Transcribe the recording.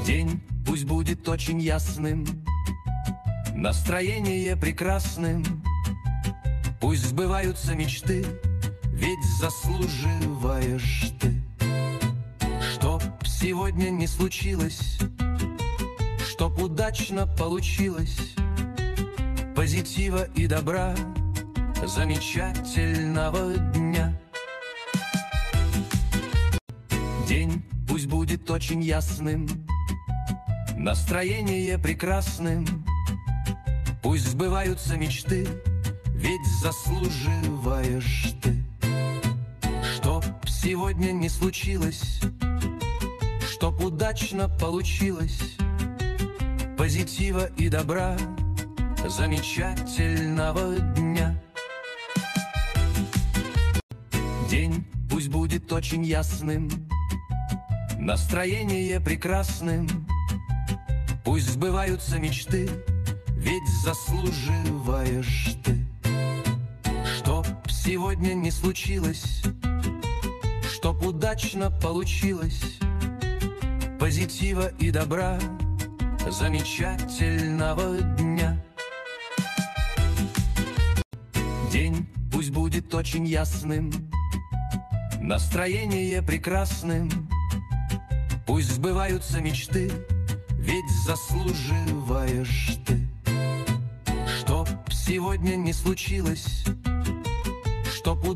День пусть будет очень ясным, настроение прекрасным. Пусть сбываются мечты, ведь заслуживаешь ты. Чтоб сегодня не случилось, чтоб удачно получилось, позитива и добра, замечательного дня. День пусть будет очень ясным, настроение прекрасным. Пусть сбываются мечты, ведь заслуживаешь ты. Чтоб сегодня не случилось, чтоб удачно получилось, позитива и добра, замечательного дня. День пусть будет очень ясным, настроение прекрасным. Пусть сбываются мечты, ведь заслуживаешь ты. Чтоб сегодня не случилось, чтоб удачно получилось, позитива и добра, замечательного дня. День пусть будет очень ясным, настроение прекрасным. Пусть сбываются мечты, ведь заслуживаешь ты. Чтоб сегодня не случилось, чтоб